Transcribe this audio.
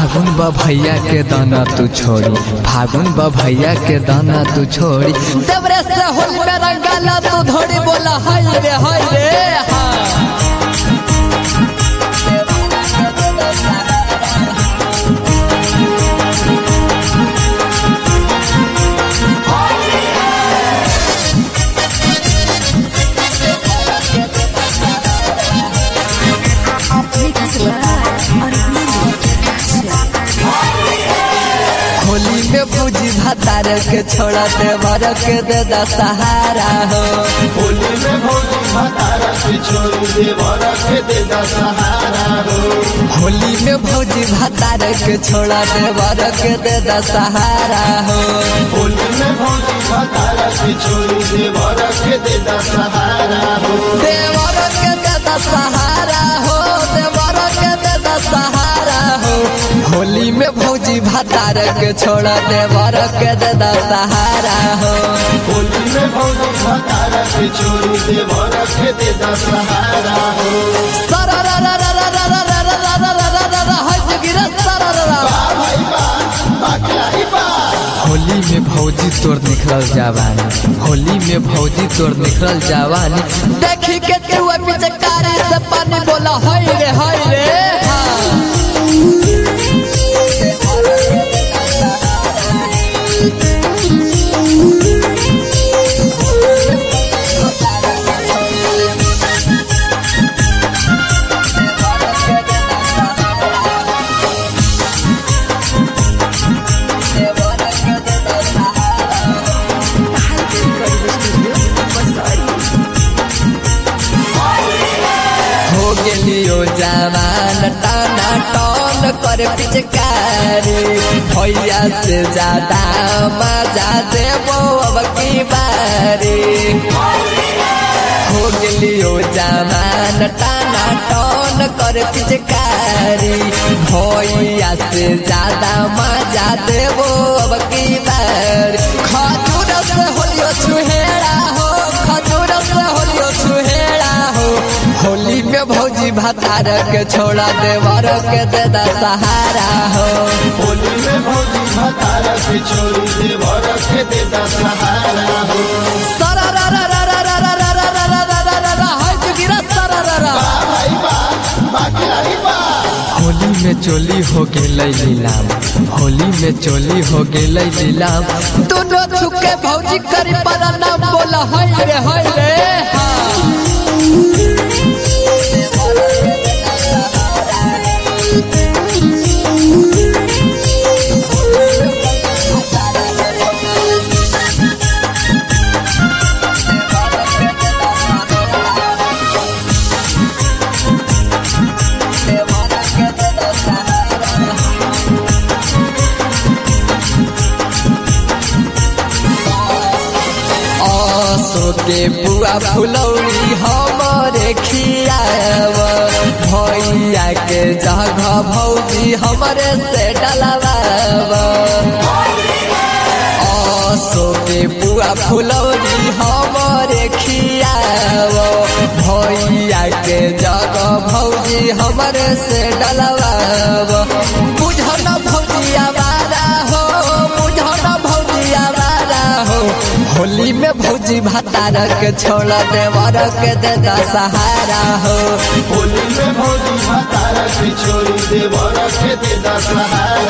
फागुन बा भैया के दाना तू छोड़ी, फागुन बा भैया के दाना तू छोड़ी, देवरे से होल में रंगाला तू धोड़ी बोला हाय रे हाय रे होली में पूजी भतार के छोड़ा देवर के दे दा सहारा हो, होली में भौजी भतार के छोड़ देवर के दे दा सहारा हो, होली में भौजी भतार के छोड़ा देवर के दे दा सहारा हो, होली में भौजी भतार के छोड़ देवर के दे दा सहारा हो, देवर के दे दा सहारा हो, देवर के दे दा सहारा हो, होली में भौजी भतार के छोड़ा देवर के दे दा सहारा हो, होली में भौजी भतार के छोड़ देवर के दे दा सहारा हो, सरा रा रा रा रा रा रा रा रा रा रा रा रा रा हज गिरा सरा रा रा। बा भाई बा बाकी बा। होली में भौजी तोर निखरल जवानी, होली में भौजी तोर निखरल जवानी, देखी के तू पिचकारी से पानी बोला हाय रे हाय रे हो गेलियो जवान टाना टन कर पिचकारी, भैया से ज्यादा मजा देबो अब की बारी, हो गेलियो जवान टाना टन कर पिचकारी, भैया से ज्यादा मजा देबो अब की बारी, खजूर से होलियो छुहेड़ा हो, खजूर से होलियो छुहेड़ा हो, होली में भौजी भतार के छोड़ा देवर के दे दा सहारा हो, होली में भौजी भतार के छोड़ देवर के दे दा सहारा हो, सरा रा रा रा रा रा रा रा रा रा रा रा रा रा हज गिरा सरा रा रा। बा भाई बा बाकी बा। होली में चोली हो गेलै लीलाम, होली में चोली हो गेलै लीलाम, दोनों छुके भौजी करी पर नाम बोला हाय रे हाय रे के बुआ फुलौरी हमरे खियाव, भैया के जगह भौजी हमरे से डलवाव, आसो के बुआ फुलौरी हमरे खियाव, भैया के जगह भौजी हमरे से डलवाव, बुझन भौजी आवारा हो, बुझन भौजी आवारा हो, होली में भौजी भतार के छोड़ा देवर के दे दा सहारा हो, होली में भौजी भतार के छोड़ देवर के दे दा सहारा